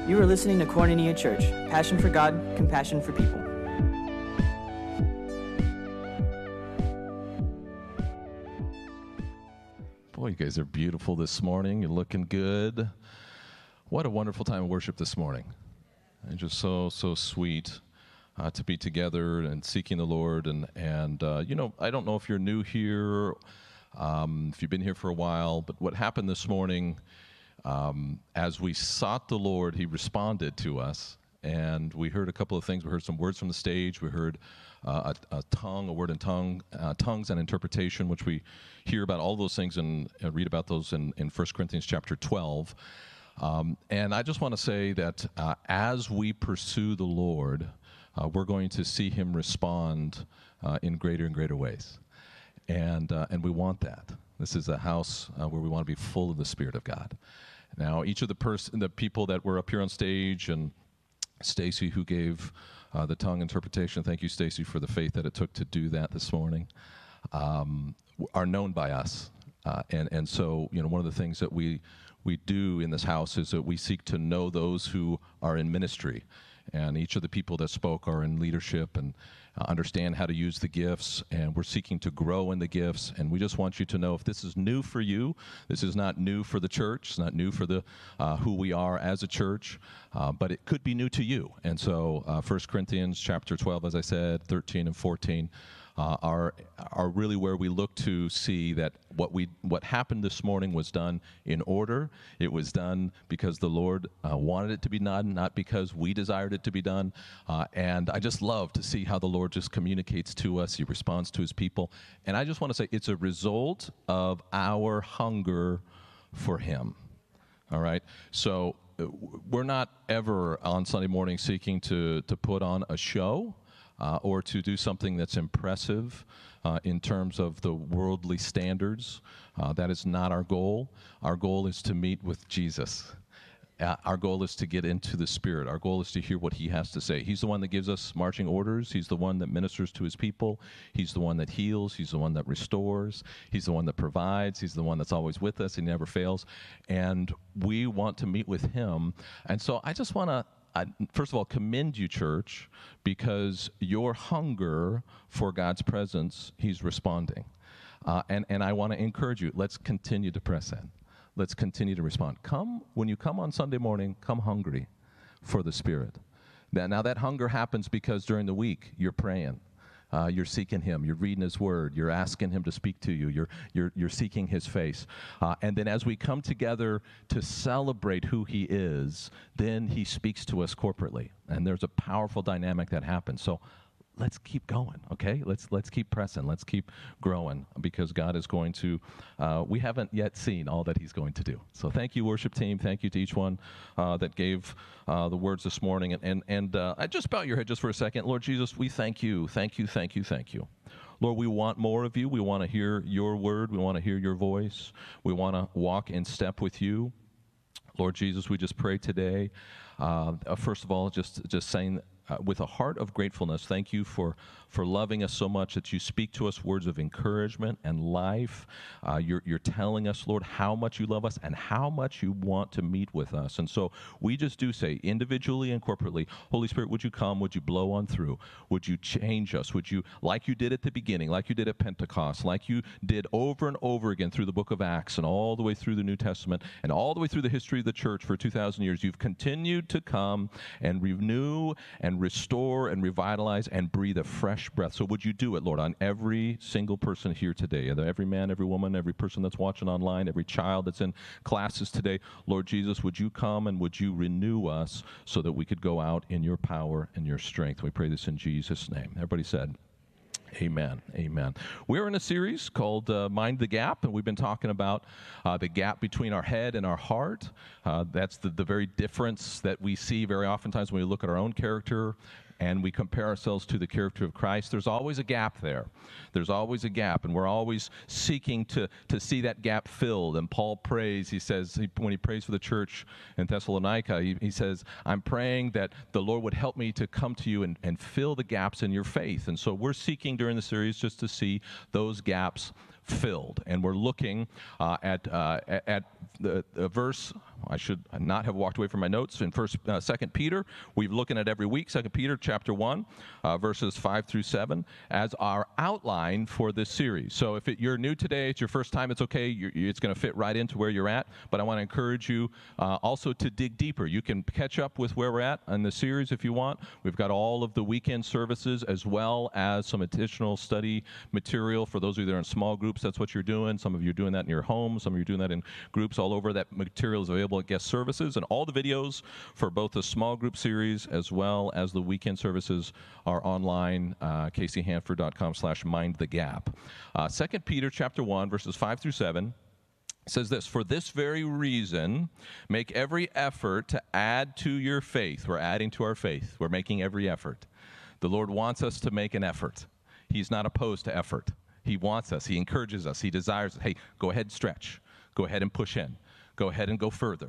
You are listening to Koinonia Church, passion for God, compassion for people. Boy, you guys are beautiful this morning. You're looking good. What a wonderful time of worship this morning. And just so sweet to be together and seeking the Lord. And I don't know if you're new here, if you've been here for a while, but what happened this morning, as we sought the Lord, He responded to us. And we heard a couple of things. We heard some words from the stage. We heard a word in tongues and interpretation, which we hear about all those things and read about those in 1 Corinthians chapter 12. And I just want to say that as we pursue the Lord, we're going to see Him respond in greater and greater ways. And we want that. This is a house where we want to be full of the Spirit of God. Now, each of the people that were up here on stage, and Stacy, who gave the tongue interpretation, thank you, Stacy, for the faith that it took to do that this morning, are known by us. And so, one of the things that we do in this house is that we seek to know those who are in ministry. And each of the people that spoke are in leadership and understand how to use the gifts, and we're seeking to grow in the gifts. And we just want you to know, if this is new for you, this is not new for the church, it's not new for the who we are as a church, but it could be new to you. And so 1 Corinthians chapter 12, as I said, 13 and 14, are really where we look to see that what happened this morning was done in order. It was done because the Lord wanted it to be done, not because we desired it to be done. And I just love to see how the Lord just communicates to us. He responds to His people. And I just want to say it's a result of our hunger for Him. All right? So we're not ever on Sunday morning seeking to put on a show. Or to do something that's impressive in terms of the worldly standards. That is not our goal. Our goal is to meet with Jesus. Our goal is to get into the Spirit. Our goal is to hear what He has to say. He's the one that gives us marching orders. He's the one that ministers to His people. He's the one that heals. He's the one that restores. He's the one that provides. He's the one that's always with us. He never fails. And we want to meet with Him. And so I just want to first of all, commend you, church, because your hunger for God's presence, He's responding. And I want to encourage you, let's continue to press in. Let's continue to respond. When you come on Sunday morning, come hungry for the Spirit. Now that hunger happens because during the week, you're praying. You're seeking Him. You're reading His Word. You're asking Him to speak to you. You're seeking His face. And then as we come together to celebrate who He is, then He speaks to us corporately. And there's a powerful dynamic that happens. So let's keep going, okay? Let's keep pressing. Let's keep growing, because God is going to, we haven't yet seen all that He's going to do. So thank you, worship team. Thank you to each one that gave the words this morning. And I just bow your head just for a second. Lord Jesus, we thank you. Thank you, thank you, thank you. Lord, we want more of you. We want to hear your word. We want to hear your voice. We want to walk in step with you. Lord Jesus, we just pray today, first of all, just saying, with a heart of gratefulness, thank you for loving us so much that you speak to us words of encouragement and life. You're telling us, Lord, how much you love us and how much you want to meet with us. And so we just do say, individually and corporately, Holy Spirit, would you come? Would you blow on through? Would you change us? Would you, like you did at the beginning, like you did at Pentecost, like you did over and over again through the book of Acts and all the way through the New Testament and all the way through the history of the church for 2,000 years, you've continued to come and renew and restore and revitalize and breathe a fresh breath. So would you do it, Lord, on every single person here today, every man, every woman, every person that's watching online, every child that's in classes today. Lord Jesus, would you come and would you renew us so that we could go out in your power and your strength? We pray this in Jesus' name. Everybody said, amen. Amen. We're in a series called Mind the Gap, and we've been talking about the gap between our head and our heart. That's the very difference that we see very oftentimes when we look at our own character and we compare ourselves to the character of Christ. There's always a gap there. There's always a gap, and we're always seeking to see that gap filled. And Paul prays, he says, when he prays for the church in Thessalonica, he says, I'm praying that the Lord would help me to come to you and fill the gaps in your faith. And so we're seeking during the series just to see those gaps filled. And we're looking at the verse, I should not have walked away from my notes. In 2 Peter, we're looking at every week, 2 Peter chapter 1, verses 5 through 7, as our outline for this series. So if you're new today, it's your first time, it's okay. It's going to fit right into where you're at. But I want to encourage you also to dig deeper. You can catch up with where we're at in the series if you want. We've got all of the weekend services as well as some additional study material for those of you that are in small groups. That's what you're doing. Some of you are doing that in your home. Some of you are doing that in groups all over. That material is available at guest services, and all the videos for both the small group series as well as the weekend services are online, caseyhanford.com/mindthegap. 2 Peter chapter 1, verses 5 through 7 says this: "For this very reason, make every effort to add to your faith." We're adding to our faith. We're making every effort. The Lord wants us to make an effort. He's not opposed to effort. He wants us. He encourages us. He desires, hey, go ahead and stretch. Go ahead and push in. Go ahead and go further.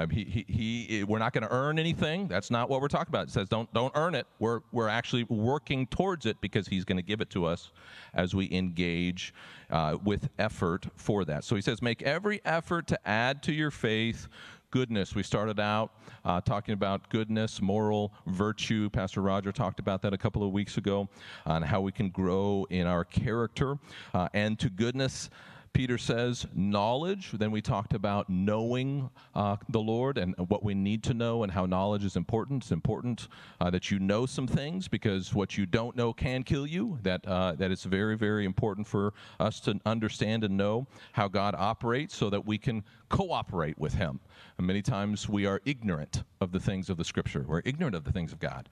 We're not going to earn anything. That's not what we're talking about. It says don't earn it. We're actually working towards it because he's going to give it to us as we engage with effort for that. So he says, make every effort to add to your faith goodness. We started out talking about goodness, moral virtue. Pastor Roger talked about that a couple of weeks ago on how we can grow in our character. And to goodness, Peter says knowledge. Then we talked about knowing the Lord and what we need to know and how knowledge is important. It's important that you know some things because what you don't know can kill you. That it's very, very important for us to understand and know how God operates so that we can cooperate with him. And many times we are ignorant of the things of the Scripture. We're ignorant of the things of God.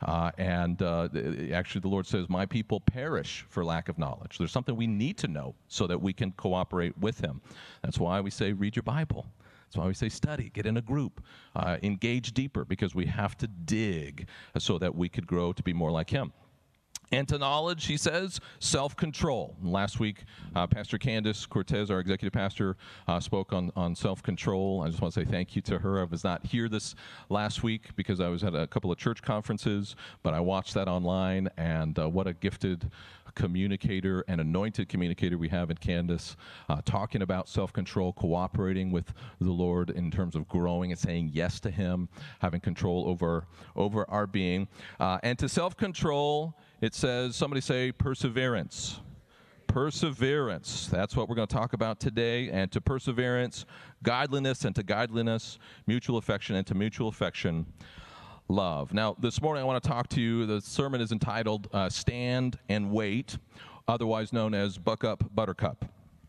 Actually, the Lord says, my people perish for lack of knowledge. There's something we need to know so that we can cooperate with him. That's why we say, read your Bible. That's why we say study, get in a group, engage deeper, because we have to dig so that we could grow to be more like him. And to knowledge, he says, self-control. Last week, Pastor Candace Cortez, our executive pastor, spoke on self-control. I just want to say thank you to her. I was not here this last week because I was at a couple of church conferences, but I watched that online, and what a gifted communicator and anointed communicator we have in Candace, talking about self-control, cooperating with the Lord in terms of growing and saying yes to him, having control over our being. And to self-control, it says, somebody say perseverance. Perseverance. That's what we're going to talk about today. And to perseverance, godliness, and to godliness, mutual affection, and to mutual affection, love. Now, this morning I want to talk to you. The sermon is entitled Stand and Wait, otherwise known as Buck Up, Buttercup.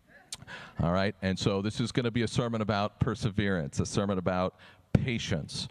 All right, and so this is going to be a sermon about perseverance, a sermon about patience.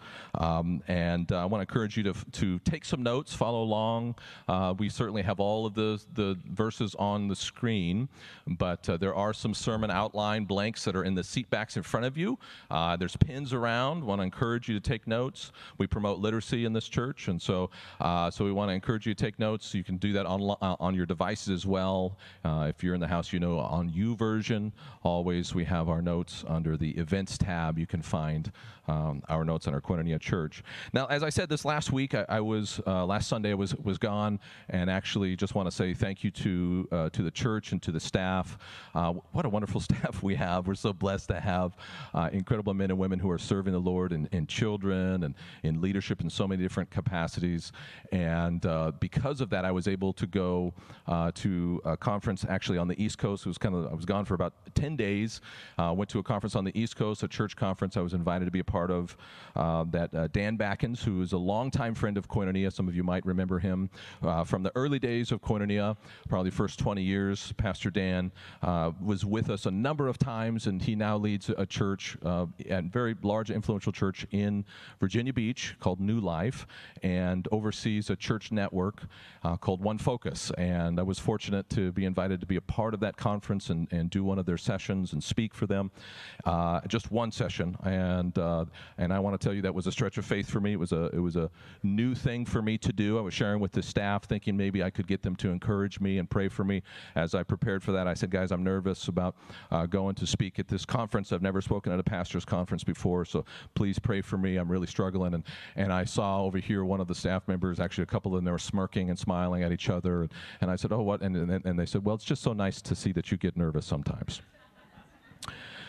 And I want to encourage you to take some notes, follow along. We certainly have all of the verses on the screen, but there are some sermon outline blanks that are in the seat backs in front of you. There's pins around. I want to encourage you to take notes. We promote literacy in this church, and so we want to encourage you to take notes. You can do that on your devices as well. If you're in the house, you know, on YouVersion, always we have our notes under the events tab. You can find our notes on our Koinonia Church. Now, as I said this last week, I was last Sunday I was gone, and actually just want to say thank you to the church and to the staff. What a wonderful staff we have. We're so blessed to have incredible men and women who are serving the Lord in children and in leadership in so many different capacities. And because of that, I was able to go to a conference actually on the East Coast. I was gone for about 10 days. Went to a conference on the East Coast, a church conference. I was invited to be a part of that Dan Backens, who is a longtime friend of Koinonia. Some of you might remember him from the early days of Koinonia, probably first 20 years. Pastor Dan was with us a number of times, and he now leads a church, a very large, influential church in Virginia Beach called New Life, and oversees a church network called One Focus. And I was fortunate to be invited to be a part of that conference and do one of their sessions and speak for them. Just one session, and I want to tell you that was a stretch of faith for me. It was a new thing for me to do. I was sharing with the staff, thinking maybe I could get them to encourage me and pray for me. As I prepared for that, I said, guys, I'm nervous about going to speak at this conference. I've never spoken at a pastor's conference before, so please pray for me. I'm really struggling. And I saw over here one of the staff members, actually a couple of them, they were smirking and smiling at each other. And I said, oh, what? And they said, well, it's just so nice to see that you get nervous sometimes.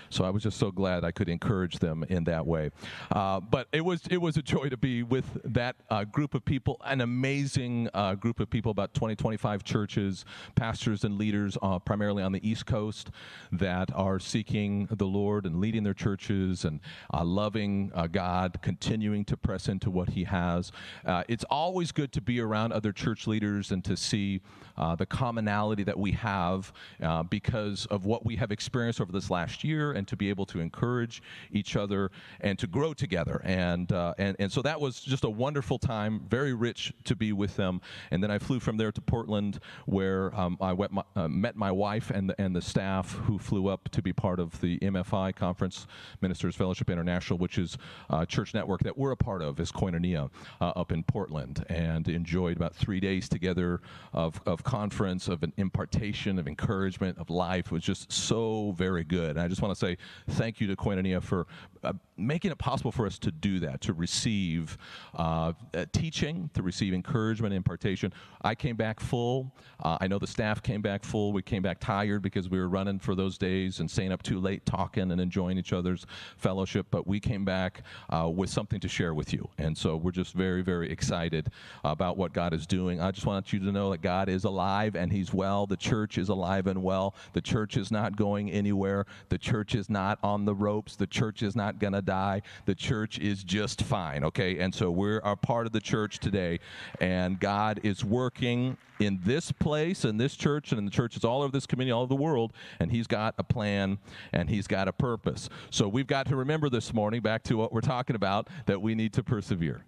So I was just so glad I could encourage them in that way. But it was a joy to be with that group of people, an amazing group of people, about 20, 25 churches, pastors and leaders, primarily on the East Coast, that are seeking the Lord and leading their churches and loving God, continuing to press into what He has. It's always good to be around other church leaders and to see the commonality that we have because of what we have experienced over this last year, and to be able to encourage each other and to grow together. And so that was just a wonderful time, very rich to be with them. And then I flew from there to Portland, where I met my wife and the staff, who flew up to be part of the MFI Conference, Ministers Fellowship International, which is a church network that we're a part of as Koinonia up in Portland, and enjoyed about 3 days together of conference, of an impartation, of encouragement, of life. It was just so very good. And I just want to say thank you to Koinonia for making it possible for us to do that, to receive teaching, to receive encouragement, impartation. I came back full. I know the staff came back full. We came back tired because we were running for those days and staying up too late talking and enjoying each other's fellowship, but we came back with something to share with you. And so we're just very, very excited about what God is doing. I just want you to know that God is alive and He's well. The church is alive and well. The church is not going anywhere. The church is not on the ropes. The church is not going to die. The church is just fine, okay? And so we're a part of the church today, and God is working in this place, in this church, and in the churches all over this community, all over the world, and He's got a plan, and He's got a purpose. So we've got to remember this morning, back to what we're talking about, that we need to persevere.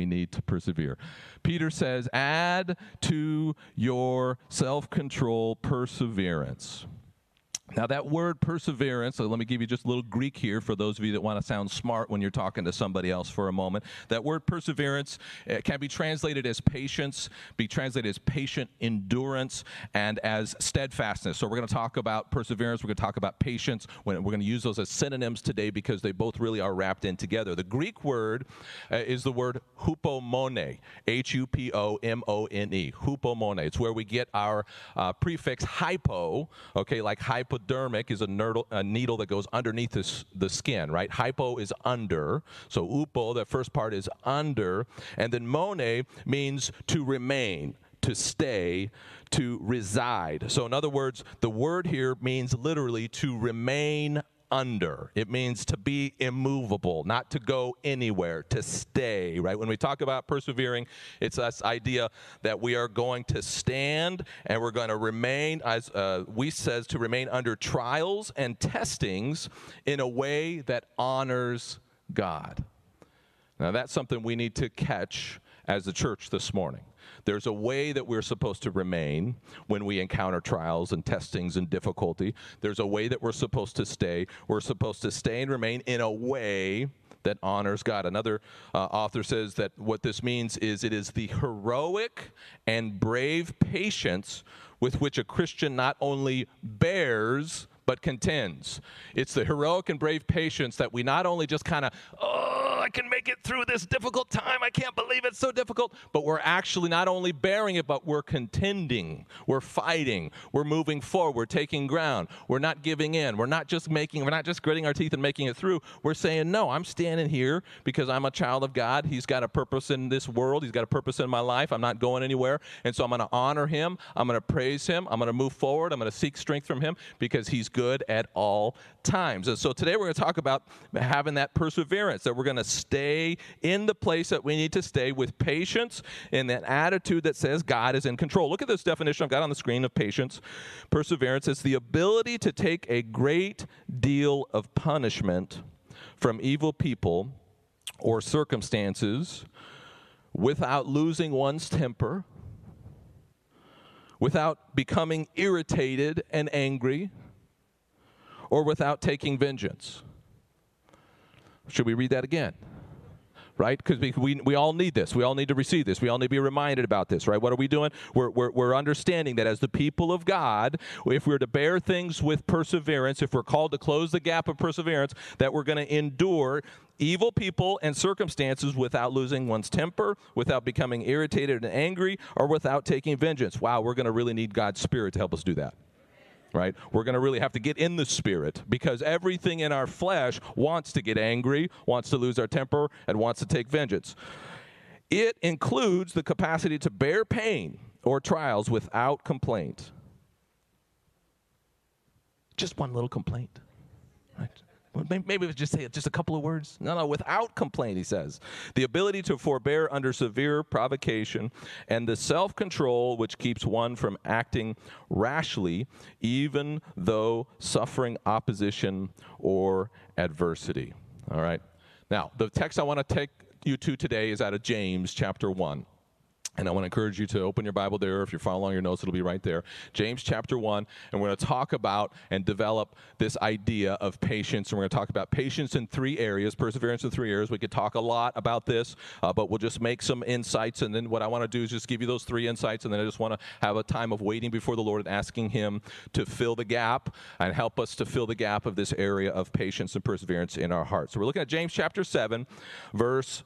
Peter says, add to your self-control perseverance. Now, that word perseverance, so let me give you just a little Greek here for those of you that want to sound smart when you're talking to somebody else for a moment. That word perseverance can be translated as patience, be translated as patient endurance, and as steadfastness. So we're going to talk about perseverance. We're going to talk about patience. We're going to use those as synonyms today because they both really are wrapped in together. The Greek word is the word hupomone, H-U-P-O-M-O-N-E, hupomone. It's where we get our prefix hypo, okay, like hypodermic is a needle that goes underneath the skin, right? Hypo is under. So upo, that first part, is under. And then mone means to remain, to stay, to reside. So in other words, the word here means literally to remain under. It means to be immovable, not to go anywhere, to stay, right? When we talk about persevering, it's this idea that we are going to stand and we're going to remain, as we says, to remain under trials and testings in a way that honors God. Now, that's something we need to catch as the church this morning. There's a way that we're supposed to remain when we encounter trials and testings and difficulty. There's a way that we're supposed to stay. We're supposed to stay and remain in a way that honors God. Another author says that what this means is it is the heroic and brave patience with which a Christian not only bears but contends. It's the heroic and brave patience that we not only just kind of, I can make it through this difficult time. I can't believe it's so difficult. But we're actually not only bearing it, but we're contending. We're fighting. We're moving forward. We're taking ground. We're not giving in. We're not just gritting our teeth and making it through. We're saying, no, I'm standing here because I'm a child of God. He's got a purpose in this world. He's got a purpose in my life. I'm not going anywhere. And so I'm going to honor Him. I'm going to praise Him. I'm going to move forward. I'm going to seek strength from Him because He's good at all times. And so today we're going to talk about having that perseverance, that we're going to stay in the place that we need to stay with patience and that attitude that says God is in control. Look at this definition I've got on the screen of patience. Perseverance is the ability to take a great deal of punishment from evil people or circumstances without losing one's temper, without becoming irritated and angry, or without taking vengeance. Should we read that again? Right? Because we all need this. We all need to receive this. We all need to be reminded about this, right? What are we doing? We're understanding that as the people of God, if we're to bear things with perseverance, if we're called to close the gap of perseverance, that we're going to endure evil people and circumstances without losing one's temper, without becoming irritated and angry, or without taking vengeance. Wow, we're going to really need God's Spirit to help us do that. right? We're going to really have to get in the Spirit, because everything in our flesh wants to get angry, wants to lose our temper, and wants to take vengeance. It includes the capacity to bear pain or trials without complaint. Just one little complaint, right? Well, maybe just say just a couple of words. No, without complaint, he says. The ability to forbear under severe provocation, and the self-control which keeps one from acting rashly, even though suffering opposition or adversity. All right? Now, the text I want to take you to today is out of James chapter 1. And I want to encourage you to open your Bible there. If you're following your notes, it'll be right there. James chapter 1. And we're going to talk about and develop this idea of patience. And we're going to talk about patience in 3 areas, perseverance in 3 areas. We could talk a lot about this, but we'll just make some insights. And then what I want to do is just give you those 3 insights. And then I just want to have a time of waiting before the Lord and asking him to fill the gap and help us to fill the gap of this area of patience and perseverance in our hearts. So we're looking at James chapter 5, verse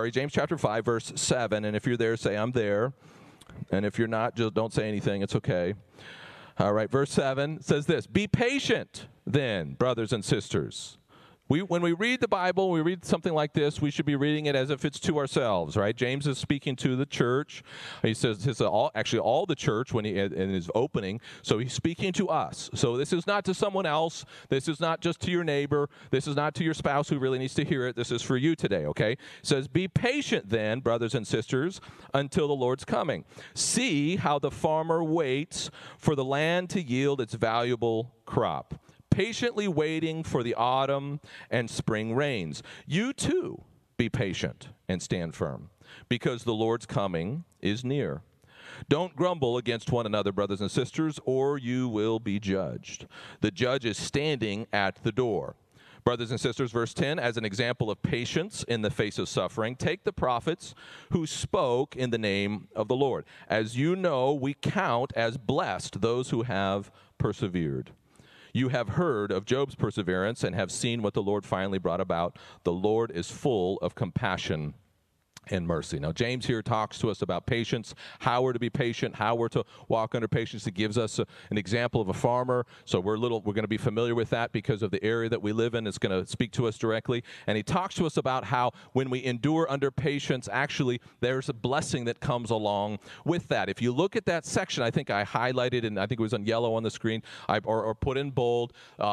7. And if you're there, say, I'm there. And if you're not, just don't say anything. It's okay. All right, verse 7 says this: Be patient then, brothers and sisters. When we read the Bible, we read something like this, we should be reading it as if it's to ourselves, right? James is speaking to the church. He says all the church when in his opening. So he's speaking to us. So this is not to someone else. This is not just to your neighbor. This is not to your spouse who really needs to hear it. This is for you today, okay? It says, Be patient then, brothers and sisters, until the Lord's coming. See how the farmer waits for the land to yield its valuable crop, patiently waiting for the autumn and spring rains. You too be patient and stand firm, because the Lord's coming is near. Don't grumble against one another, brothers and sisters, or you will be judged. The judge is standing at the door. Brothers and sisters, verse 10, as an example of patience in the face of suffering, take the prophets who spoke in the name of the Lord. As you know, we count as blessed those who have persevered. You have heard of Job's perseverance and have seen what the Lord finally brought about. The Lord is full of compassion and mercy. Now, James here talks to us about patience, how we're to be patient, how we're to walk under patience. He gives us an example of a farmer. So we're going to be familiar with that because of the area that we live in. It's going to speak to us directly. And he talks to us about how when we endure under patience, actually there's a blessing that comes along with that. If you look at that section, I think I highlighted, and I think it was on yellow on the screen, or put in bold,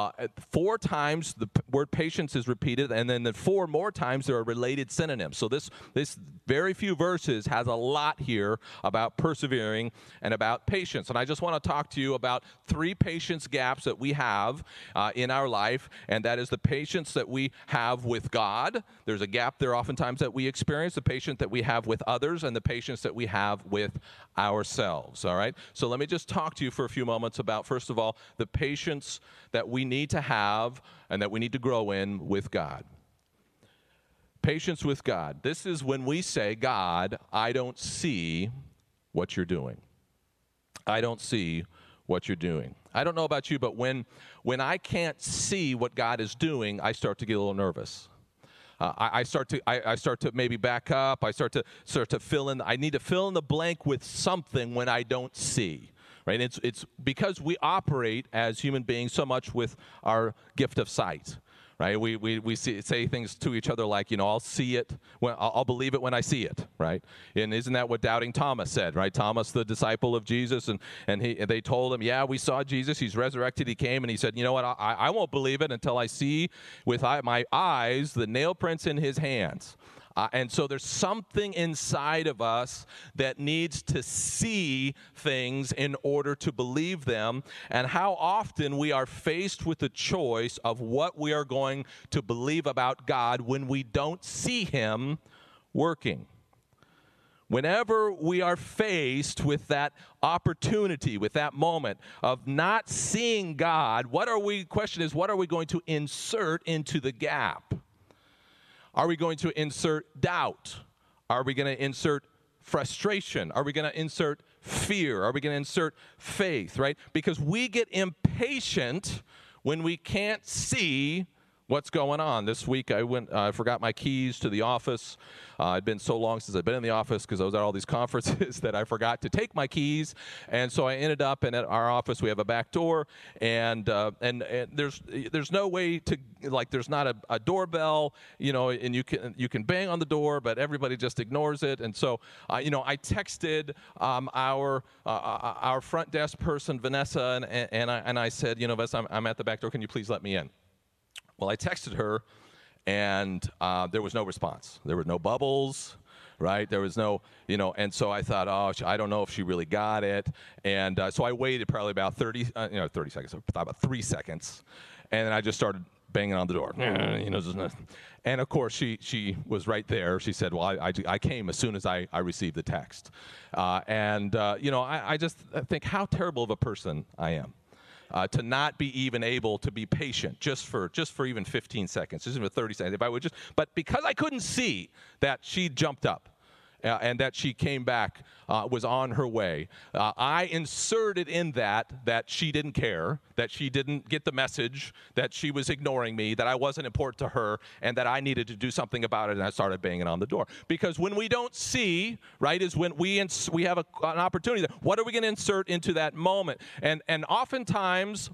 4 times the word patience is repeated, and then 4 more times there are related synonyms. So this very few verses has a lot here about persevering and about patience. And I just want to talk to you about 3 patience gaps that we have in our life, and that is the patience that we have with God. There's a gap there oftentimes that we experience, the patience that we have with others, and the patience that we have with ourselves, all right? So let me just talk to you for a few moments about, first of all, the patience that we need to have and that we need to grow in with God. Patience with God. This is when we say, God, I don't see what you're doing. I don't see what you're doing. I don't know about you, but when I can't see what God is doing, I start to get a little nervous. I start to maybe back up. I start to fill in. I need to fill in the blank with something when I don't see. Right? It's because we operate as human beings so much with our gift of sight. Right? We say things to each other like, I'll see it, I'll believe it when I see it, right? And isn't that what doubting Thomas said, right? Thomas, the disciple of Jesus, and they told him, yeah, we saw Jesus, he's resurrected, he came, and he said, you know what, I won't believe it until I see with my eyes the nail prints in his hands. And so there's something inside of us that needs to see things in order to believe them. And how often we are faced with the choice of what we are going to believe about God when we don't see him working. Whenever we are faced with that opportunity, with that moment of not seeing God, question is, what are we going to insert into the gap? Are we going to insert doubt? Are we going to insert frustration? Are we going to insert fear? Are we going to insert faith, right? Because we get impatient when we can't see What's going on? This week I forgot my keys to the office. It'd been so long since I've been in the office because I was at all these conferences that I forgot to take my keys. And so I ended up, and at our office we have a back door, and there's no way to, like, there's not a doorbell, and you can bang on the door, but everybody just ignores it. And so I texted our front desk person, Vanessa, and I said, Vanessa, I'm at the back door. Can you please let me in? Well, I texted her, and there was no response. There were no bubbles, right? There was no, and so I thought, I don't know if she really got it. And so I waited probably about 30 seconds, about 3 seconds, and then I just started banging on the door. And of course, she was right there. She said, well, I came as soon as I received the text. I just think how terrible of a person I am. To not be even able to be patient just for even 15 seconds, just even 30 seconds. If I would but because I couldn't see that she jumped up and that she came back, was on her way, I inserted in that she didn't care, that she didn't get the message, that she was ignoring me, that I wasn't important to her, and that I needed to do something about it, and I started banging on the door. Because when we don't see, right, is when we have an opportunity. What are we going to insert into that moment? And oftentimes,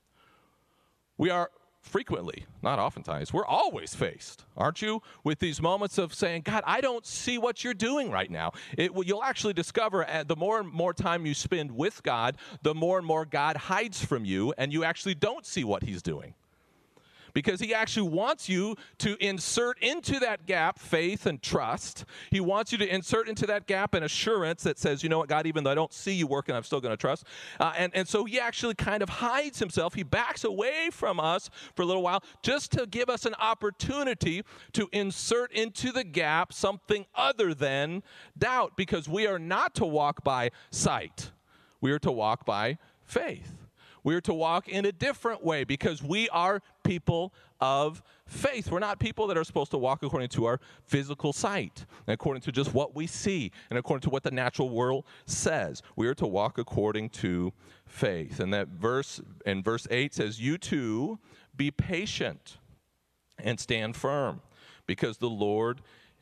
frequently, not oftentimes, we're always faced, aren't you, with these moments of saying, God, I don't see what you're doing right now. You'll actually discover the more and more time you spend with God, the more and more God hides from you, and you actually don't see what he's doing. Because he actually wants you to insert into that gap faith and trust. He wants you to insert into that gap an assurance that says, you know what, God, even though I don't see you working, I'm still going to trust. And so he actually kind of hides himself. He backs away from us for a little while just to give us an opportunity to insert into the gap something other than doubt. Because we are not to walk by sight. We are to walk by faith. We are to walk in a different way because we are people of faith. We're not people that are supposed to walk according to our physical sight and according to just what we see and according to what the natural world says. We are to walk according to faith. And that verse 8 says, you too be patient and stand firm because the Lord,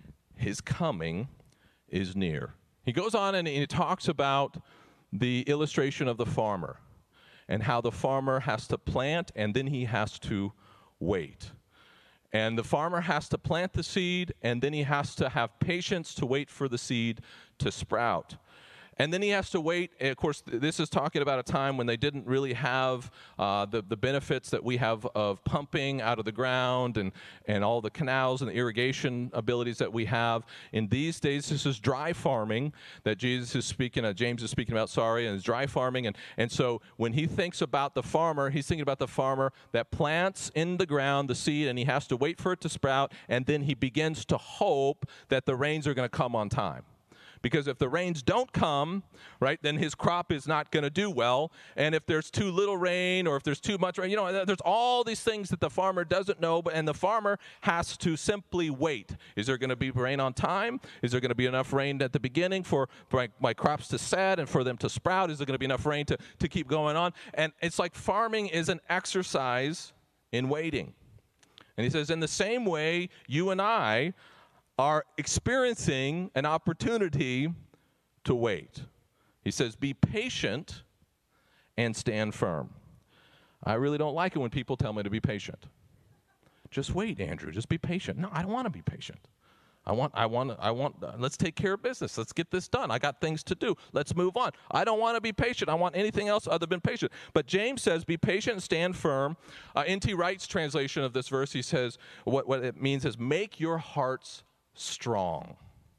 his coming is near. He goes on and he talks about the illustration of the farmer and how the farmer has to plant and then he has to wait. And the farmer has to plant the seed and then he has to have patience to wait for the seed to sprout. And then he has to wait. Of course, this is talking about a time when they didn't really have the benefits that we have of pumping out of the ground and all the canals and the irrigation abilities that we have. In these days, this is dry farming that James is speaking about, and it's dry farming. And so when he thinks about the farmer, he's thinking about the farmer that plants in the ground the seed, and he has to wait for it to sprout, and then he begins to hope that the rains are going to come on time. Because if the rains don't come, right, then his crop is not going to do well. And if there's too little rain or if there's too much rain, there's all these things that the farmer doesn't know, and the farmer has to simply wait. Is there going to be rain on time? Is there going to be enough rain at the beginning for my crops to set and for them to sprout? Is there going to be enough rain to keep going on? And it's like farming is an exercise in waiting. And he says, in the same way, you and I are experiencing an opportunity to wait. He says, be patient and stand firm. I really don't like it when people tell me to be patient. Just wait, Andrew. Just be patient. No, I don't want to be patient. I want, let's take care of business. Let's get this done. I got things to do. Let's move on. I don't want to be patient. I want anything else other than patient. But James says, be patient and stand firm. N.T. Wright's translation of this verse, he says, what it means is make your hearts strong.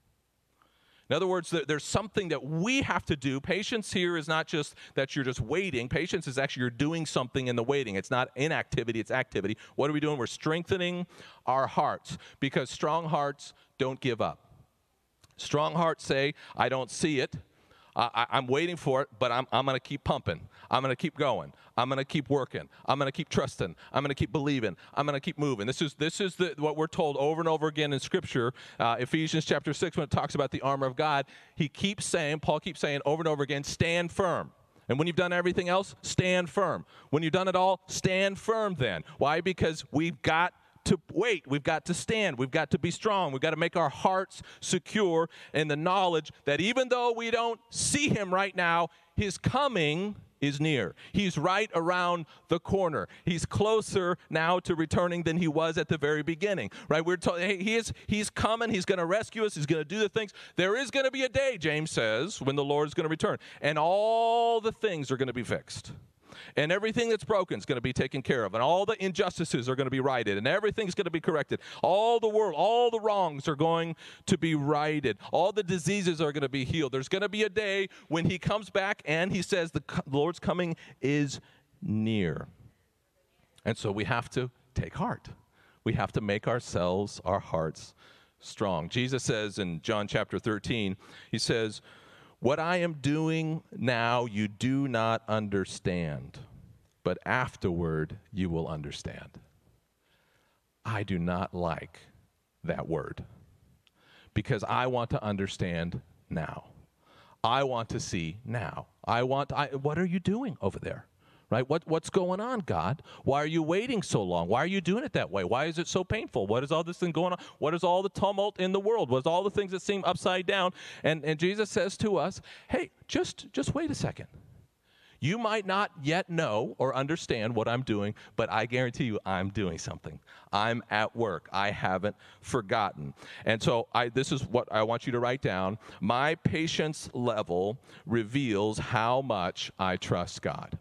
In other words, there's something that we have to do. Patience here is not just that you're just waiting. Patience is actually you're doing something in the waiting. It's not inactivity, it's activity. What are we doing? We're strengthening our hearts because strong hearts don't give up. Strong hearts say, I don't see it. I'm waiting for it, but I'm going to keep pumping. I'm going to keep going. I'm going to keep working. I'm going to keep trusting. I'm going to keep believing. I'm going to keep moving. This is what we're told over and over again in Scripture. Ephesians chapter 6, when it talks about the armor of God, Paul keeps saying over and over again, stand firm. And when you've done everything else, stand firm. When you've done it all, stand firm then. Why? Because we've got to wait. We've got to stand. We've got to be strong. We've got to make our hearts secure in the knowledge that even though we don't see him right now, his coming is near. He's right around the corner. He's closer now to returning than he was at the very beginning, right? We're told, hey, he's coming. He's going to rescue us. He's going to do the things. There is going to be a day, James says, when the Lord is going to return, and all the things are going to be fixed. And everything that's broken is going to be taken care of. And all the injustices are going to be righted. And everything's going to be corrected. All the world, all the wrongs are going to be righted. All the diseases are going to be healed. There's going to be a day when he comes back and he says the Lord's coming is near. And so we have to take heart. We have to make ourselves, our hearts, strong. Jesus says in John chapter 13, he says, "What I am doing now you do not understand, but afterward you will understand." I do not like that word because I want to understand now. I want to see now. What are you doing over there? Right? What's going on, God? Why are you waiting so long? Why are you doing it that way? Why is it so painful? What is all this thing going on? What is all the tumult in the world? What's all the things that seem upside down? And Jesus says to us, hey, just wait a second. You might not yet know or understand what I'm doing, but I guarantee you I'm doing something. I'm at work. I haven't forgotten. And so this is what I want you to write down. My patience level reveals how much I trust God.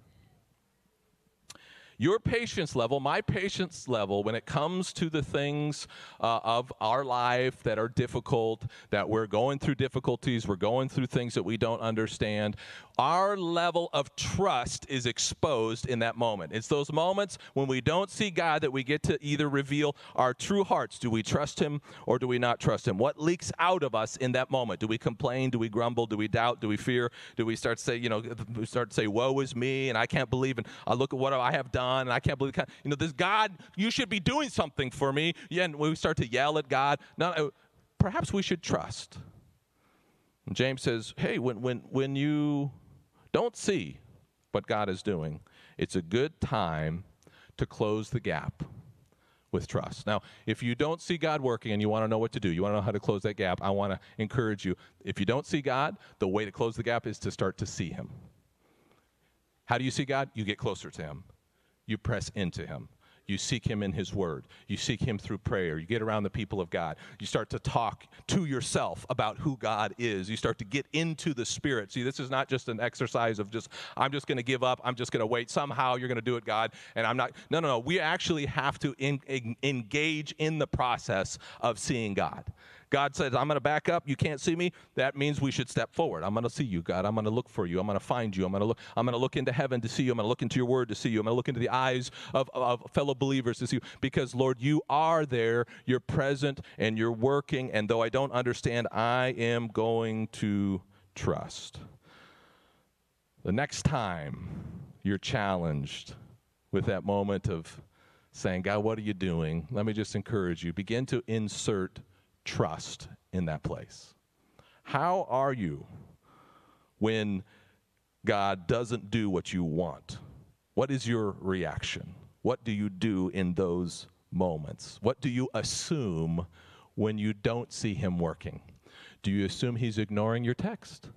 Your patience level, my patience level, when it comes to the things of our life that are difficult, that we're going through difficulties, we're going through things that we don't understand, our level of trust is exposed in that moment. It's those moments when we don't see God that we get to either reveal our true hearts. Do we trust him or do we not trust him? What leaks out of us in that moment? Do we complain? Do we grumble? Do we doubt? Do we fear? Do we start to say, woe is me, and I can't believe, and I look at what I have done, and I can't believe, this God, you should be doing something for me. Yeah, and we start to yell at God. No, perhaps we should trust. And James says, hey, when you don't see what God is doing, it's a good time to close the gap with trust. Now, if you don't see God working and you want to know what to do, you want to know how to close that gap, I want to encourage you. If you don't see God, the way to close the gap is to start to see him. How do you see God? You get closer to him. You press into him. You seek him in his word. You seek him through prayer. You get around the people of God. You start to talk to yourself about who God is. You start to get into the Spirit. See, this is not just an exercise of I'm just going to give up. I'm just going to wait. Somehow you're going to do it, God, and I'm not. No. We actually have to engage in the process of seeing God. God says, I'm going to back up. You can't see me. That means we should step forward. I'm going to see you, God. I'm going to look for you. I'm going to find you. I'm going to look into heaven to see you. I'm going to look into your word to see you. I'm going to look into the eyes of fellow believers to see you. Because, Lord, you are there. You're present and you're working. And though I don't understand, I am going to trust. The next time you're challenged with that moment of saying, God, what are you doing? Let me just encourage you. Begin to insert trust in that place. How are you when God doesn't do what you want? What is your reaction? What do you do in those moments? What do you assume when you don't see him working? Do you assume he's ignoring your text?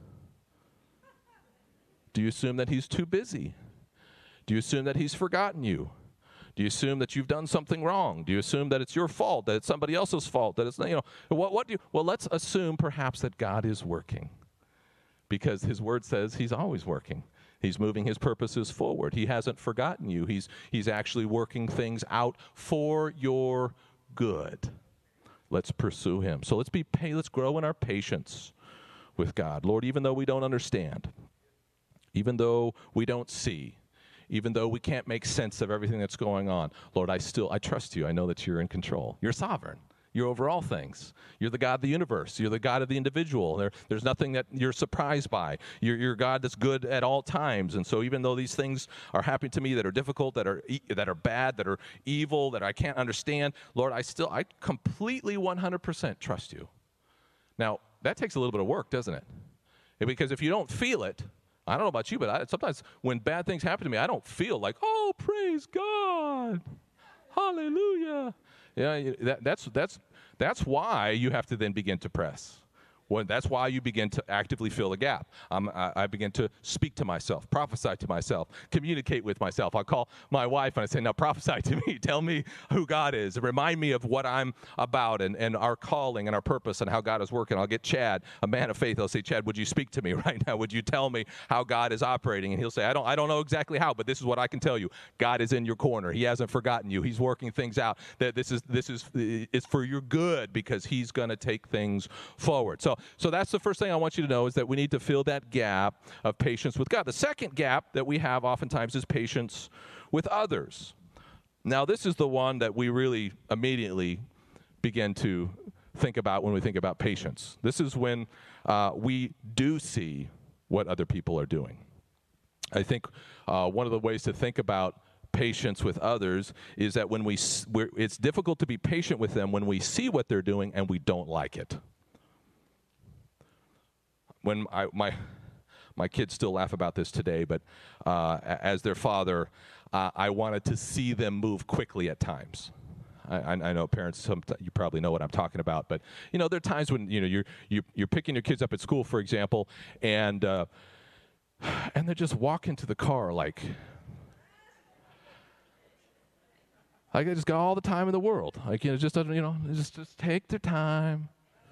Do you assume that he's too busy? Do you assume that he's forgotten you? Do you assume that you've done something wrong? Do you assume that it's your fault, that it's somebody else's fault, that it's, well, let's assume perhaps that God is working because his word says he's always working. He's moving his purposes forward. He hasn't forgotten you. He's actually working things out for your good. Let's pursue him. So let's grow in our patience with God. Lord, even though we don't understand, even though we don't see, even though we can't make sense of everything that's going on, Lord, I trust you. I know that you're in control. You're sovereign. You're over all things. You're the God of the universe. You're the God of the individual. There's nothing that you're surprised by. You're God that's good at all times. And so even though these things are happening to me that are difficult, that are bad, that are evil, that I can't understand, Lord, I completely 100% trust you. Now, that takes a little bit of work, doesn't it? Because if you don't feel it, I don't know about you, but sometimes when bad things happen to me, I don't feel like, oh, praise God. hallelujah. Yeah, that's why you have to then begin to press. That's why you begin to actively fill a gap. I begin to speak to myself, prophesy to myself, communicate with myself. I call my wife and I say, now prophesy to me. Tell me who God is. And remind me of what I'm about and our calling and our purpose and how God is working. I'll get Chad, a man of faith. I'll say, Chad, would you speak to me right now? Would you tell me how God is operating? And he'll say, I don't know exactly how, but this is what I can tell you. God is in your corner. He hasn't forgotten you. He's working things out. That it's for your good because he's going to take things forward. So that's the first thing I want you to know is that we need to fill that gap of patience with God. The second gap that we have oftentimes is patience with others. Now, this is the one that we really immediately begin to think about when we think about patience. This is when we do see what other people are doing. I think one of the ways to think about patience with others is that when it's difficult to be patient with them when we see what they're doing and we don't like it. When my kids still laugh about this today, but as their father, I wanted to see them move quickly at times. I know parents, you probably know what I'm talking about, but there are times when you're picking your kids up at school, for example, and they just walk into the car like they just got all the time in the world. Just take their time.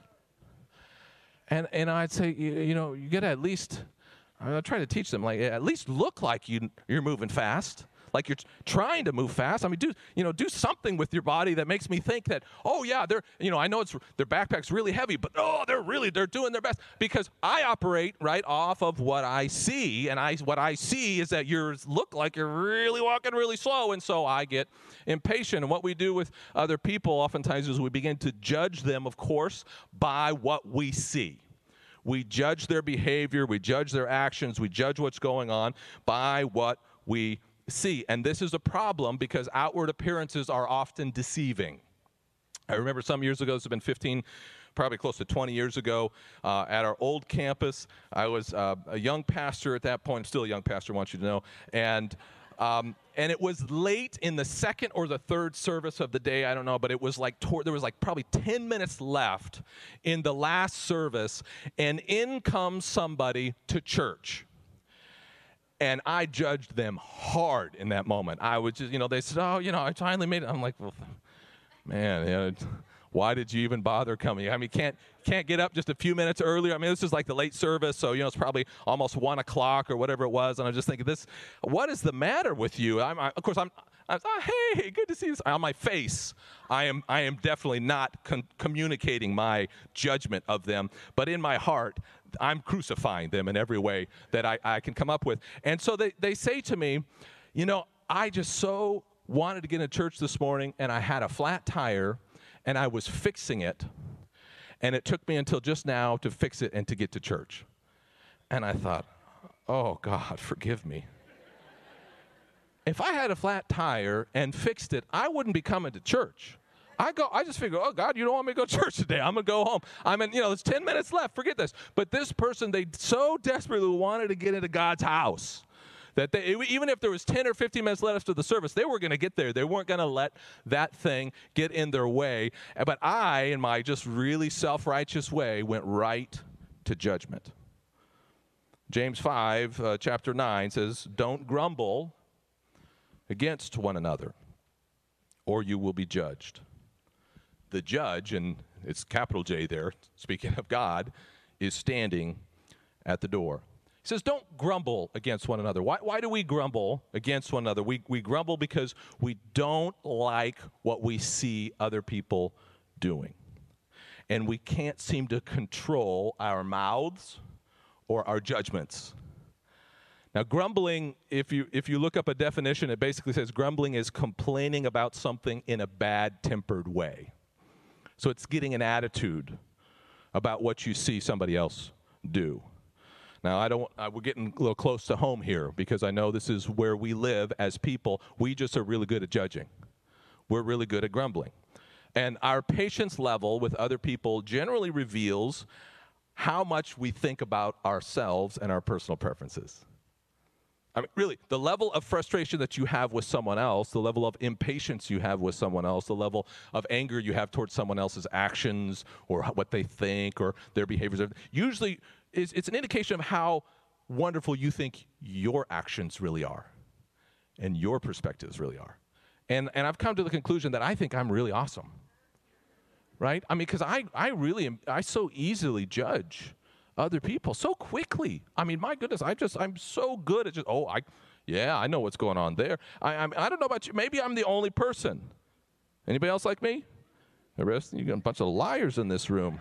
And I'd say, you got to at least, I try to teach them, at least look like you're moving fast, like you're trying to move fast. I mean, do something with your body that makes me think that, oh yeah, I know their backpack's really heavy, but they're doing their best because I operate right off of what I see, and what I see is that yours look like you're really walking really slow, and so I get impatient. And what we do with other people oftentimes is we begin to judge them, of course, by what we see. We judge their behavior, we judge their actions, we judge what's going on by what we see. And this is a problem because outward appearances are often deceiving. I remember some years ago, this has been 15, probably close to 20 years ago, at our old campus. I was a young pastor at that point, still a young pastor, I want you to know, and it was late in the second or the third service of the day, I don't know, but it was there was probably 10 minutes left in the last service, and in comes somebody to church. And I judged them hard in that moment. I was just, they said, I finally made it. I'm like, well, man, why did you even bother coming? I mean, can't get up just a few minutes earlier. I mean, this is like the late service, so, it's probably almost 1 o'clock or whatever it was. And I'm just thinking, what is the matter with you? I'm hey, good to see you. On my face, I am definitely not communicating my judgment of them. But in my heart, I'm crucifying them in every way that I can come up with. And so they say to me, I just so wanted to get into church this morning, and I had a flat tire, and I was fixing it, and it took me until just now to fix it and to get to church. And I thought, oh, God, forgive me. If I had a flat tire and fixed it, I wouldn't be coming to church. I just figure, oh, God, you don't want me to go to church today. I'm going to go home. There's 10 minutes left. Forget this. But this person, they so desperately wanted to get into God's house that even if there was 10 or 15 minutes left of the service, they were going to get there. They weren't going to let that thing get in their way. But I, in my just really self-righteous way, went right to judgment. James 5, chapter 9 says, don't grumble against one another, or you will be judged. The judge, and it's capital J there, speaking of God, is standing at the door. He says, don't grumble against one another. Why do we grumble against one another? We grumble because we don't like what we see other people doing. And we can't seem to control our mouths or our judgments. Now, grumbling, if you look up a definition, it basically says grumbling is complaining about something in a bad-tempered way. So it's getting an attitude about what you see somebody else do. Now, we're getting a little close to home here because I know this is where we live as people. We just are really good at judging. We're really good at grumbling. And our patience level with other people generally reveals how much we think about ourselves and our personal preferences. I mean, really, the level of frustration that you have with someone else, the level of impatience you have with someone else, the level of anger you have towards someone else's actions or what they think or their behaviors, usually it's an indication of how wonderful you think your actions really are and your perspectives really are. And I've come to the conclusion that I think I'm really awesome, right? I mean, because I so easily judge other people so quickly. I mean, my goodness, I'm so good at just, I know what's going on there. I don't know about you. Maybe I'm the only person. Anybody else like me? The rest, you got a bunch of liars in this room.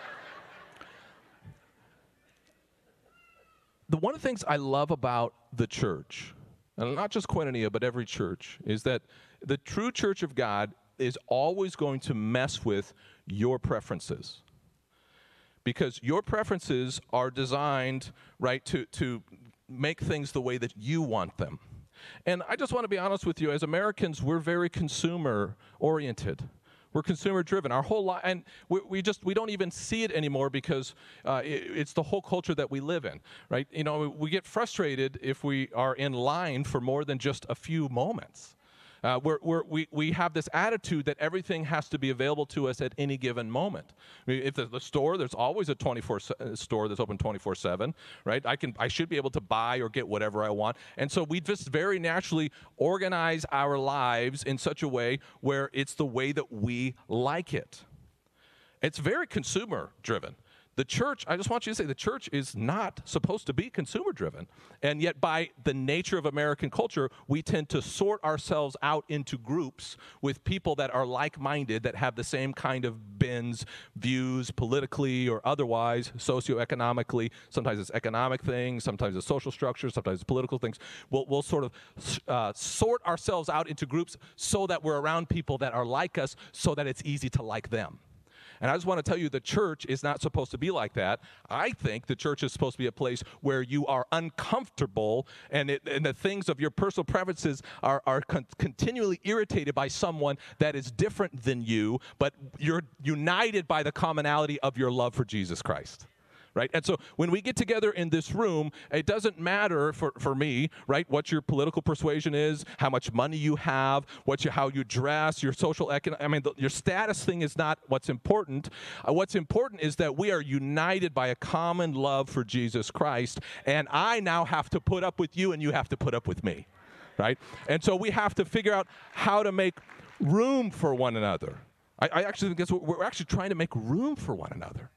One of the things I love about the church, and not just Koinonia, but every church, is that the true church of God is always going to mess with your preferences. Because your preferences are designed, right, to make things the way that you want them. And I just want to be honest with you, as Americans, we're very consumer-oriented. We're consumer-driven. Our whole life, and we don't even see it anymore because it's the whole culture that we live in, right? You know, we get frustrated if we are in line for more than just a few moments. We have this attitude that everything has to be available to us at any given moment. I mean, if the store, there's always a 24 store that's open 24/7, right? I should be able to buy or get whatever I want. And so we just very naturally organize our lives in such a way where it's the way that we like it. It's very consumer driven. The church, I just want you to say, the church is not supposed to be consumer-driven. And yet by the nature of American culture, we tend to sort ourselves out into groups with people that are like-minded, that have the same kind of bends, views, politically or otherwise, socioeconomically. Sometimes it's economic things, sometimes it's social structures, sometimes it's political things. We'll sort of sort ourselves out into groups so that we're around people that are like us so that it's easy to like them. And I just want to tell you, the church is not supposed to be like that. I think the church is supposed to be a place where you are uncomfortable and the things of your personal preferences are continually irritated by someone that is different than you, but you're united by the commonality of your love for Jesus Christ. Right? And so when we get together in this room, it doesn't matter for me, right, what your political persuasion is, how much money you have, how you dress, your social your status thing is not what's important. What's important is that we are united by a common love for Jesus Christ, and I now have to put up with you and you have to put up with me, right? And so we have to figure out how to make room for one another. I actually think we're actually trying to make room for one another.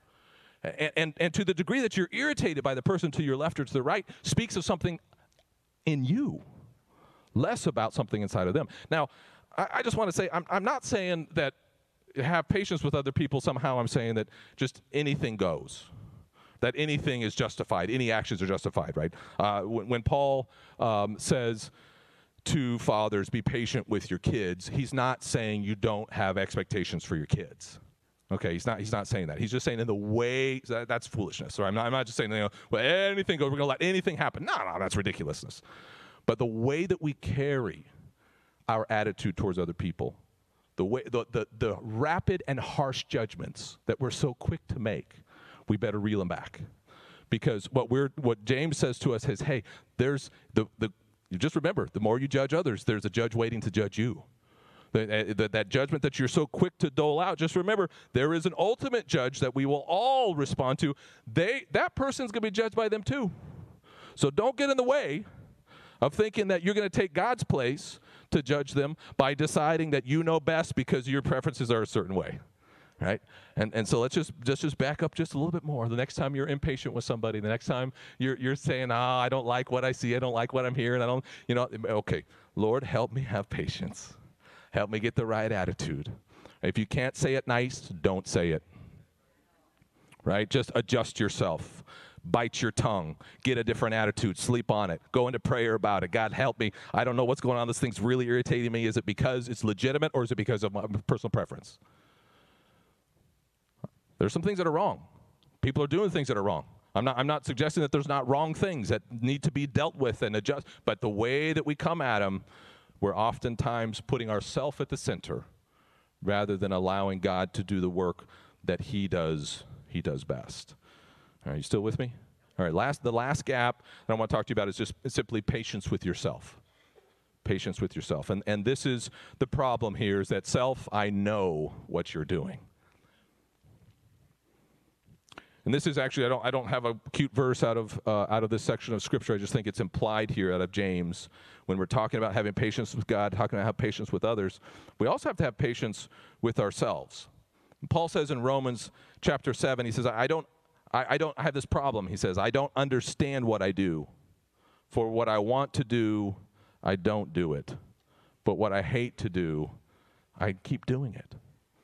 And to the degree that you're irritated by the person to your left or to the right speaks of something in you, less about something inside of them. Now, I just want to say, I'm not saying that have patience with other people. Somehow I'm saying that just anything goes, that anything is justified, any actions are justified, right? When Paul says to fathers, be patient with your kids, he's not saying you don't have expectations for your kids. Okay, he's not saying that. He's just saying in the way, that's foolishness. Or I'm not just saying, well, anything goes, we're going to let anything happen. No, that's ridiculousness. But the way that we carry our attitude towards other people, the rapid and harsh judgments that we're so quick to make, we better reel them back. Because what James says to us is, hey, there's you just remember, the more you judge others, there's a judge waiting to judge you. That judgment that you're so quick to dole out, just remember, there is an ultimate judge that we will all respond to. That person's going to be judged by them too. So don't get in the way of thinking that you're going to take God's place to judge them by deciding that you know best because your preferences are a certain way, right? And so let's just back up just a little bit more. The next time you're impatient with somebody, the next time you're saying, I don't like what I see, I don't like what I'm hearing, okay, Lord, help me have patience. Help me get the right attitude. If you can't say it nice, don't say it. Right? Just adjust yourself. Bite your tongue. Get a different attitude. Sleep on it. Go into prayer about it. God, help me. I don't know what's going on. This thing's really irritating me. Is it because it's legitimate or is it because of my personal preference? There's some things that are wrong. People are doing things that are wrong. I'm not suggesting that there's not wrong things that need to be dealt with and adjust, but the way that we come at them, we're oftentimes putting ourselves at the center rather than allowing God to do the work that he does best. Are you still with me? All right, the last gap that I want to talk to you about is just simply patience with yourself. Patience with yourself. And this is the problem here, is that self, I know what you're doing. And this is actually, I don't have a cute verse out of this section of Scripture. I just think it's implied here out of James. When we're talking about having patience with God, talking about having patience with others, we also have to have patience with ourselves. And Paul says in Romans chapter 7, he says, I have this problem. He says, I don't understand what I do. For what I want to do, I don't do it. But what I hate to do, I keep doing it.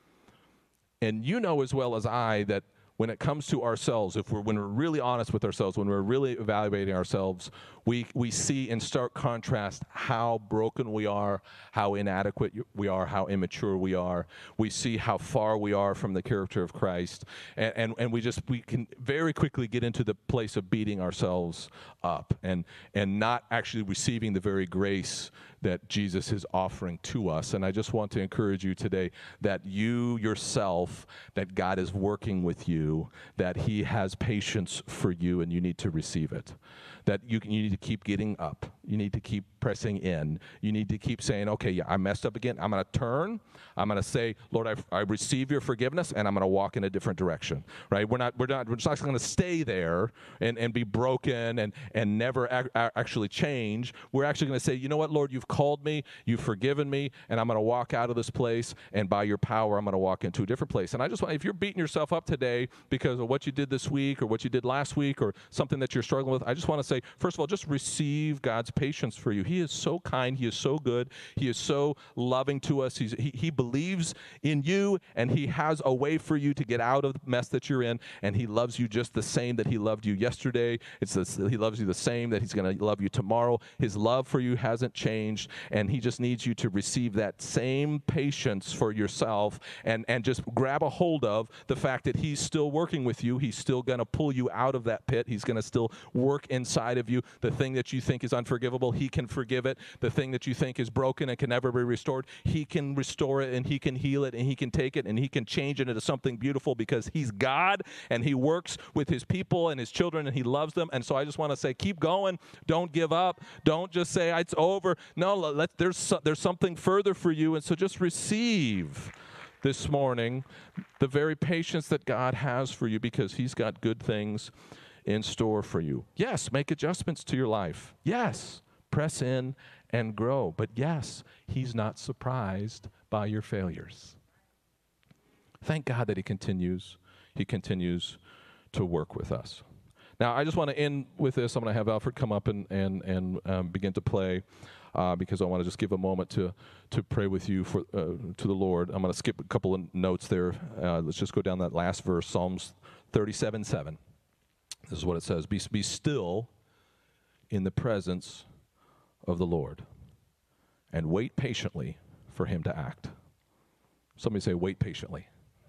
And you know as well as I that when it comes to ourselves, when we're really honest with ourselves, when we're really evaluating ourselves, we see in stark contrast how broken we are, how inadequate we are, how immature we are. We see how far we are from the character of Christ, and we can very quickly get into the place of beating ourselves up and not actually receiving the very grace that Jesus is offering to us. And I just want to encourage you today that you yourself, that God is working with you, that he has patience for you, and you need to receive it. That you need to keep getting up. You need to keep pressing in. You need to keep saying, okay, yeah, I messed up again. I'm going to turn. I'm going to say, Lord, I receive your forgiveness, and I'm going to walk in a different direction, right? We're just not going to stay there and be broken and never actually change. We're actually going to say, you know what, Lord, you've called me, you've forgiven me, and I'm going to walk out of this place, and by your power, I'm going to walk into a different place. And I just want, if you're beating yourself up today because of what you did this week or what you did last week or something that you're struggling with, I just want to say, first of all, just receive God's patience for you. He is so kind. He is so good. He is so loving to us. He believes in you, and he has a way for you to get out of the mess that you're in, and he loves you just the same that he loved you yesterday. He loves you the same that he's going to love you tomorrow. His love for you hasn't changed, and he just needs you to receive that same patience for yourself and just grab a hold of the fact that he's still working with you. He's still going to pull you out of that pit. He's going to still work inside of you. The thing that you think is unforgivable, he can forgive it. The thing that you think is broken and can never be restored, he can restore it, and he can heal it, and he can take it, and he can change it into something beautiful, because he's God, and he works with his people and his children, and he loves them. And so I just want to say, keep going. Don't give up. Don't just say, it's over. No, there's something further for you. And so just receive this morning the very patience that God has for you, because he's got good things in store for you. Yes, make adjustments to your life. Yes, press in and grow. But yes, he's not surprised by your failures. Thank God that he continues to work with us. Now, I just want to end with this. I'm going to have Alfred come up and begin to play, because I want to just give a moment to pray with you to the Lord. I'm going to skip a couple of notes there. Let's just go down that last verse, Psalms 37:7. This is what it says: Be still in the presence of the Lord, and wait patiently for him to act. Somebody say, wait patiently.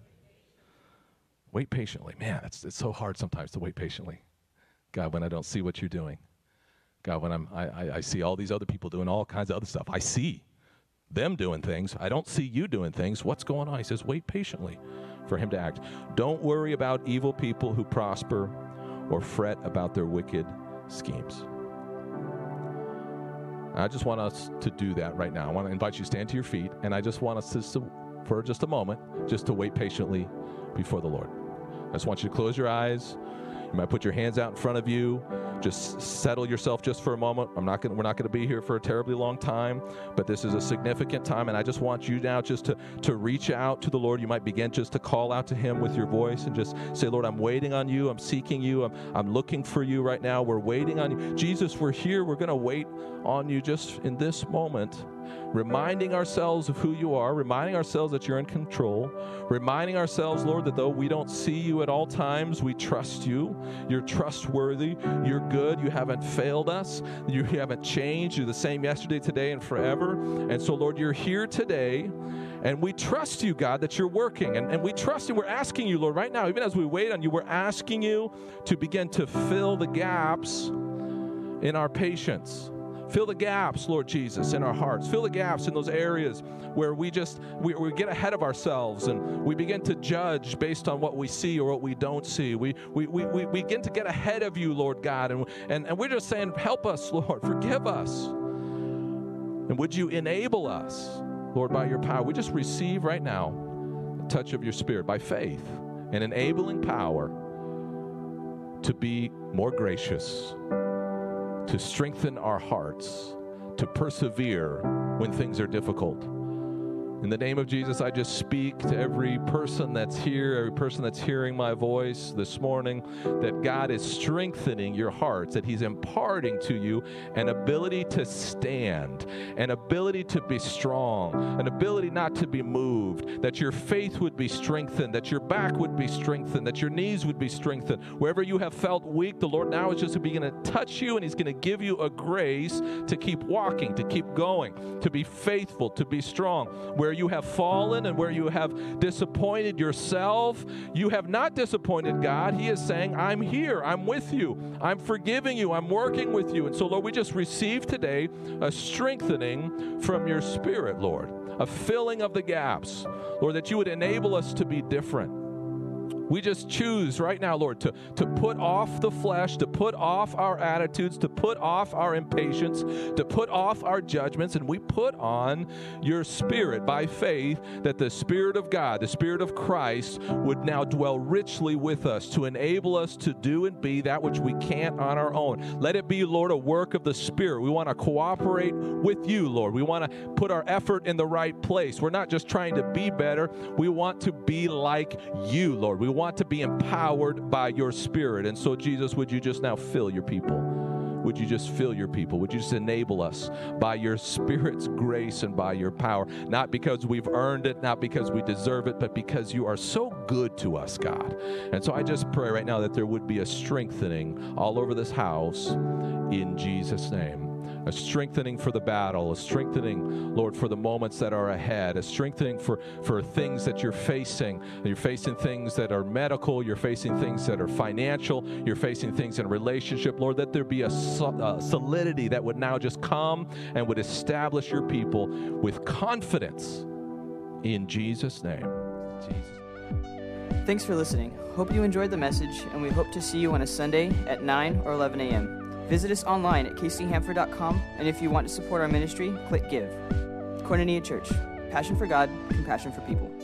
Wait patiently. Man, it's so hard sometimes to wait patiently. God, when I don't see what you're doing. God, when I see all these other people doing all kinds of other stuff. I see them doing things. I don't see you doing things. What's going on? He says, wait patiently for him to act. Don't worry about evil people who prosper, or fret about their wicked schemes. I just want us to do that right now. I want to invite you to stand to your feet, and I just want us to, for just a moment, just to wait patiently before the Lord. I just want you to close your eyes. You might put your hands out in front of you. Just settle yourself just for a moment. We're not going to be here for a terribly long time, but this is a significant time, and I just want you now just to reach out to the Lord. You might begin just to call out to him with your voice and just say, Lord, I'm waiting on you. I'm seeking you. I'm looking for you right now. We're waiting on you. Jesus, we're here. We're going to wait on you just in this moment, reminding ourselves of who you are, reminding ourselves that you're in control, reminding ourselves, Lord, that though we don't see you at all times, we trust you. You're trustworthy. You're good. You haven't failed us. You haven't changed. You're the same yesterday, today, and forever. And so, Lord, you're here today, and we trust you, God, that you're working. And we trust you. We're asking you, Lord, right now, even as we wait on you, we're asking you to begin to fill the gaps in our patience. Fill the gaps, Lord Jesus, in our hearts. Fill the gaps in those areas where we get ahead of ourselves and we begin to judge based on what we see or what we don't see. We begin to get ahead of you, Lord God, and we're just saying, help us, Lord, forgive us. And would you enable us, Lord, by your power? We just receive right now a touch of your Spirit by faith, an enabling power to be more gracious, to strengthen our hearts, to persevere when things are difficult. In the name of Jesus, I just speak to every person that's here, every person that's hearing my voice this morning, that God is strengthening your hearts, that he's imparting to you an ability to stand, an ability to be strong, an ability not to be moved, that your faith would be strengthened, that your back would be strengthened, that your knees would be strengthened. Wherever you have felt weak, the Lord now is just going to touch you, and he's going to give you a grace to keep walking, to keep going, to be faithful, to be strong. Where you have fallen and where you have disappointed yourself, you have not disappointed God. He is saying, I'm here, I'm with you, I'm forgiving you, I'm working with you. And so, Lord, we just receive today a strengthening from your Spirit, Lord, a filling of the gaps, Lord, that you would enable us to be different. We just choose right now, Lord, to put off the flesh, to put off our attitudes, to put off our impatience, to put off our judgments, and we put on your Spirit by faith, that the Spirit of God, the Spirit of Christ, would now dwell richly with us to enable us to do and be that which we can't on our own. Let it be, Lord, a work of the Spirit. We want to cooperate with you, Lord. We want to put our effort in the right place. We're not just trying to be better. We want to be like you, Lord. We want to be empowered by your Spirit. And so, Jesus, would you just now fill your people? Would you just fill your people? Would you just enable us by your Spirit's grace and by your power? Not because we've earned it, not because we deserve it, but because you are so good to us, God. And so I just pray right now that there would be a strengthening all over this house in Jesus' name. A strengthening for the battle, a strengthening, Lord, for the moments that are ahead, a strengthening for things that you're facing. You're facing things that are medical, you're facing things that are financial, you're facing things in relationship. Lord, that there be a solidity that would now just come and would establish your people with confidence in Jesus' name. Thanks for listening. Hope you enjoyed the message, and we hope to see you on a Sunday at 9 or 11 a.m. Visit us online at kchamford.com, and if you want to support our ministry, click Give. Koinonia Church. Passion for God, compassion for people.